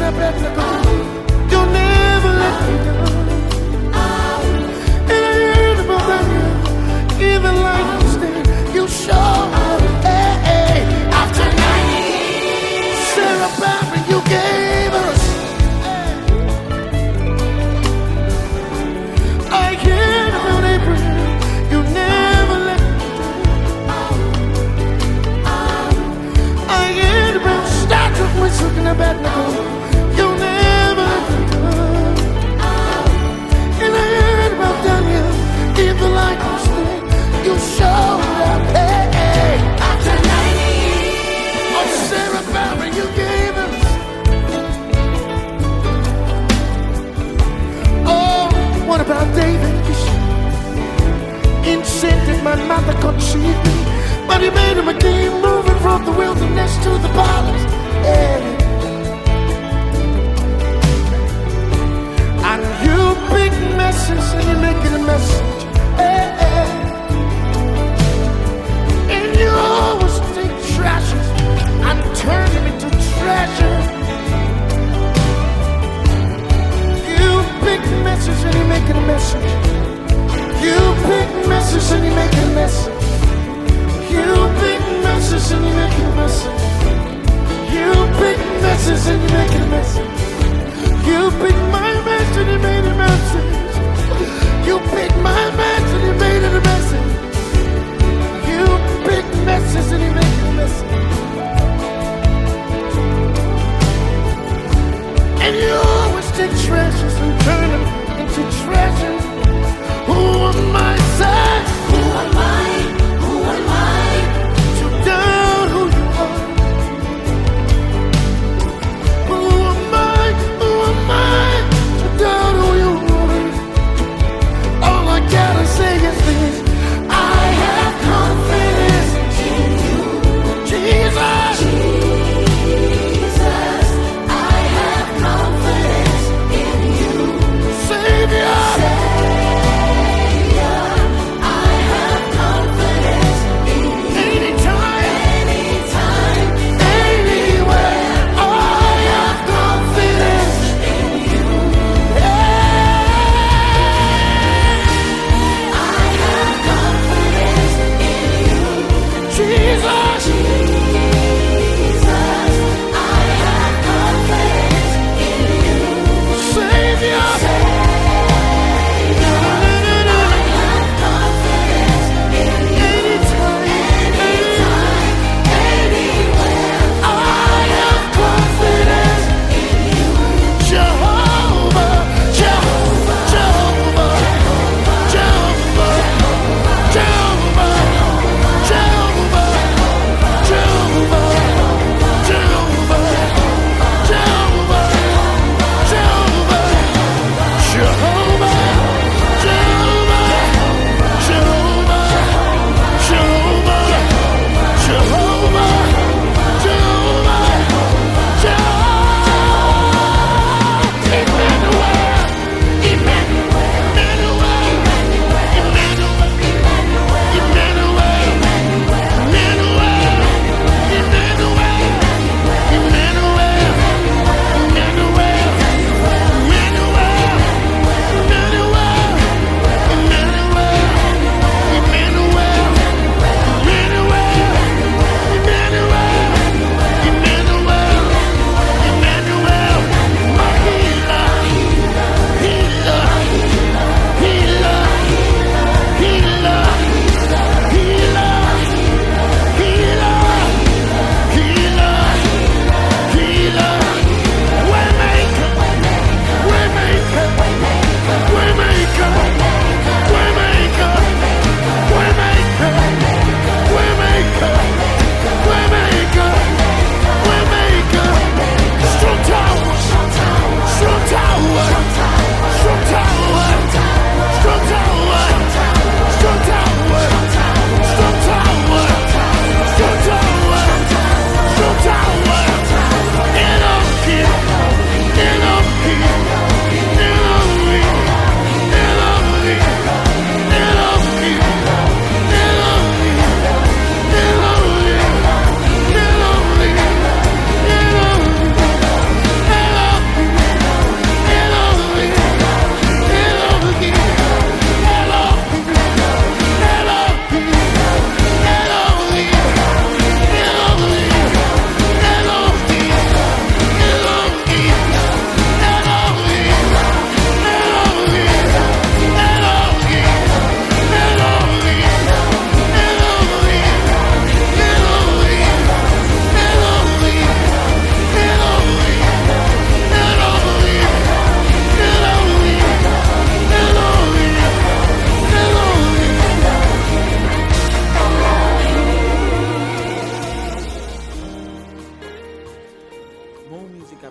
Abednego. You'll never let me down. And I heard about Daniel, even like you stand, you show up. Hey, hey. After 90 years, Sarah Barry, you gave us. I heard about Abraham, you never let me down. I heard about Shadrach, Meshach, and Abednego. You'll never let me down. And I heard about Daniel, even like you stand, you showed up. Hey, hey. After 90 years, oh Sarah Barry, you gave us. Oh, what about David? Incented my mother conceived me, but he made him a king, moving from the wilderness to the palace. Hey. And you big messes and you make it a message. Hey, hey. And you always take trashes and turn them into treasure. You big messes and you make it a message. You big messes and you make it a message. You big messes and you make it a message. You big messes and you make it a message. You picked my mess and you made it a message. You picked my mess and you made it a message. You picked messes and you make it a message. And you always take treasures and turn them into treasures. Who am I, son? Who am I? Who am I? To doubt who you are. Who am I? Who am I? To doubt who you are.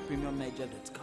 premiumniger.com.